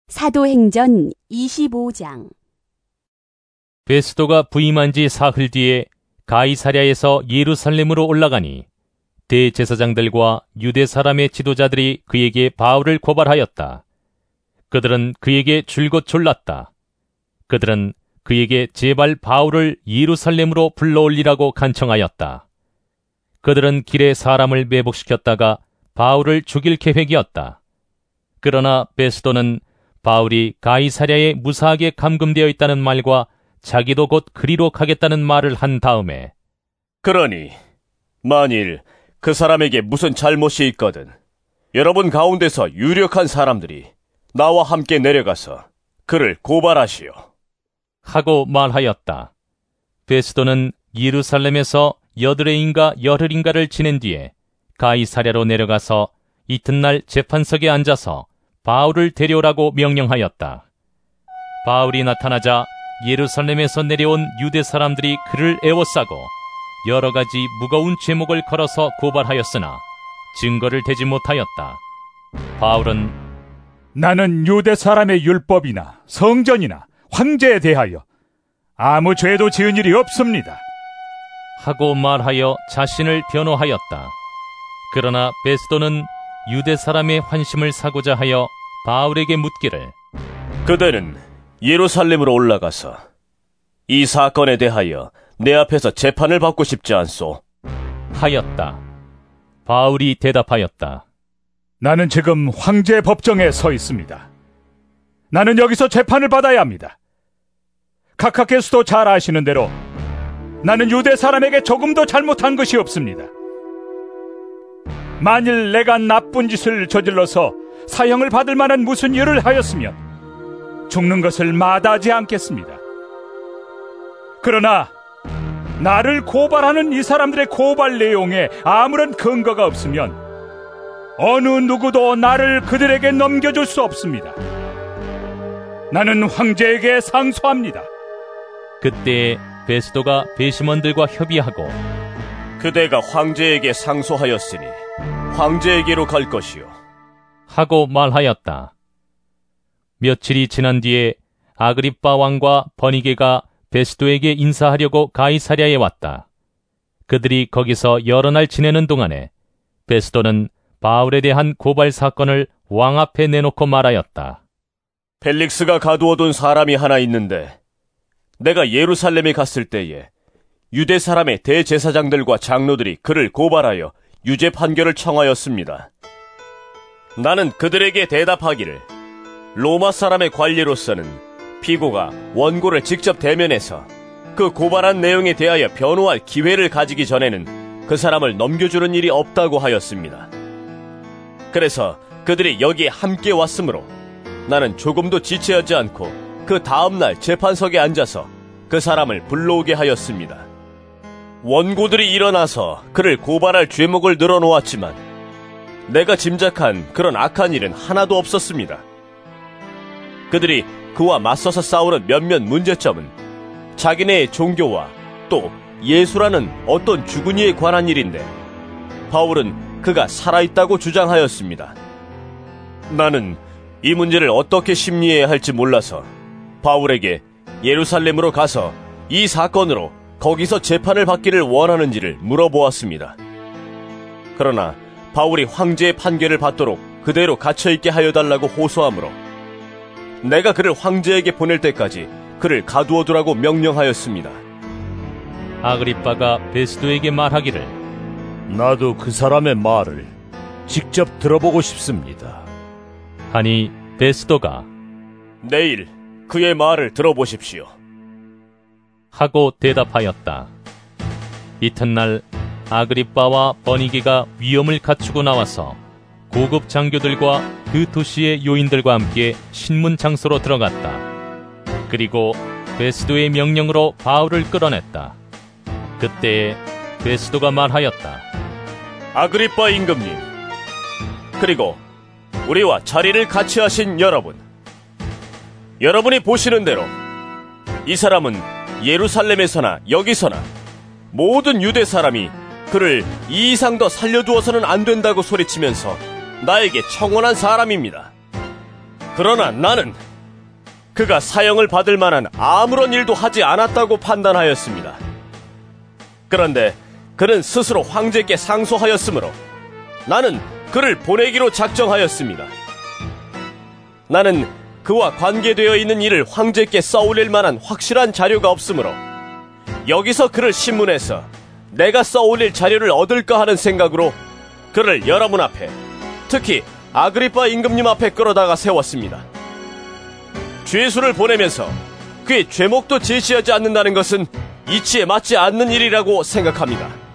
사도행전 25장. 베스도가 부임한 지 사흘 뒤에 가이사랴에서 예루살렘으로 올라가니 대제사장들과 유대 사람의 지도자들이 그에게 바울을 고발하였다. 그들은 그에게 줄곧 졸랐다. 그들은 그에게 제발 바울을 예루살렘으로 불러올리라고 간청하였다. 그들은 길에 사람을 매복시켰다가 바울을 죽일 계획이었다. 그러나 베스도는 바울이 가이사랴에 무사하게 감금되어 있다는 말과 자기도 곧 그리로 가겠다는 말을 한 다음에, 그러니 만일 그 사람에게 무슨 잘못이 있거든 여러분 가운데서 유력한 사람들이 나와 함께 내려가서 그를 고발하시오 하고 말하였다. 베스도는 예루살렘에서 여드레인가 열흘인가를 지낸 뒤에 가이사랴로 내려가서 이튿날 재판석에 앉아서 바울을 데려오라고 명령하였다. 바울이 나타나자 예루살렘에서 내려온 유대 사람들이 그를 에워싸고 여러 가지 무거운 죄목을 걸어서 고발하였으나 증거를 대지 못하였다. 바울은 나는 유대 사람의 율법이나 성전이나 황제에 대하여 아무 죄도 지은 일이 없습니다 하고 말하여 자신을 변호하였다. 그러나 베스도는 유대 사람의 환심을 사고자 하여 바울에게 묻기를, 그대는 예루살렘으로 올라가서 이 사건에 대하여 내 앞에서 재판을 받고 싶지 않소? 하였다. 바울이 대답하였다. 나는 지금 황제 법정에 서 있습니다. 나는 여기서 재판을 받아야 합니다. 각하께서도 잘 아시는 대로 나는 유대 사람에게 조금도 잘못한 것이 없습니다. 만일 내가 나쁜 짓을 저질러서 사형을 받을 만한 무슨 일을 하였으면 죽는 것을 마다하지 않겠습니다. 그러나 나를 고발하는 이 사람들의 고발 내용에 아무런 근거가 없으면 어느 누구도 나를 그들에게 넘겨줄 수 없습니다. 나는 황제에게 상소합니다. 그때 베스도가 배심원들과 협의하고, 그대가 황제에게 상소하였으니 황제에게로 갈 것이요 하고 말하였다. 며칠이 지난 뒤에 아그리빠 왕과 버니게가 베스도에게 인사하려고 가이사랴에 왔다. 그들이 거기서 여러 날 지내는 동안에 베스도는 바울에 대한 고발 사건을 왕 앞에 내놓고 말하였다. 펠릭스가 가두어둔 사람이 하나 있는데 내가 예루살렘에 갔을 때에 유대 사람의 대제사장들과 장로들이 그를 고발하여 유죄 판결을 청하였습니다. 나는 그들에게 대답하기를, 로마 사람의 관리로서는 피고가 원고를 직접 대면해서 그 고발한 내용에 대하여 변호할 기회를 가지기 전에는 그 사람을 넘겨주는 일이 없다고 하였습니다. 그래서 그들이 여기에 함께 왔으므로 나는 조금도 지체하지 않고 그 다음날 재판석에 앉아서 그 사람을 불러오게 하였습니다. 원고들이 일어나서 그를 고발할 죄목을 늘어놓았지만 내가 짐작한 그런 악한 일은 하나도 없었습니다. 그들이 그와 맞서서 싸우는 몇몇 문제점은 자기네의 종교와 또 예수라는 어떤 주군이에 관한 일인데 바울은 그가 살아있다고 주장하였습니다. 나는 이 문제를 어떻게 심리해야 할지 몰라서 바울에게 예루살렘으로 가서 이 사건으로 거기서 재판을 받기를 원하는지를 물어보았습니다. 그러나 바울이 황제의 판결을 받도록 그대로 갇혀있게 하여달라고 호소하므로 내가 그를 황제에게 보낼 때까지 그를 가두어두라고 명령하였습니다. 아그리빠가 베스도에게 말하기를, 나도 그 사람의 말을 직접 들어보고 싶습니다. 하니 베스도가 내일 그의 말을 들어보십시오 하고 대답하였다. 이튿날 아그리빠와 버니게가 위엄을 갖추고 나와서 고급 장교들과 그 도시의 요인들과 함께 신문 장소로 들어갔다. 그리고 베스도의 명령으로 바울을 끌어냈다. 그때 베스도가 말하였다. 아그리빠 임금님, 그리고 우리와 자리를 같이 하신 여러분, 여러분이 보시는 대로 이 사람은 예루살렘에서나 여기서나 모든 유대 사람이 그를 이 이상 더 살려두어서는 안 된다고 소리치면서 나에게 청혼한 사람입니다. 그러나 나는 그가 사형을 받을 만한 아무런 일도 하지 않았다고 판단하였습니다. 그런데 그는 스스로 황제께 상소하였으므로 나는 그를 보내기로 작정하였습니다. 나는 그와 관계되어 있는 일을 황제께 써올릴 만한 확실한 자료가 없으므로 여기서 그를 신문해서 내가 써올릴 자료를 얻을까 하는 생각으로 그를 여러분 앞에, 특히 아그리빠 임금님 앞에 끌어다가 세웠습니다. 죄수를 보내면서 그의 죄목도 제시하지 않는다는 것은 이치에 맞지 않는 일이라고 생각합니다.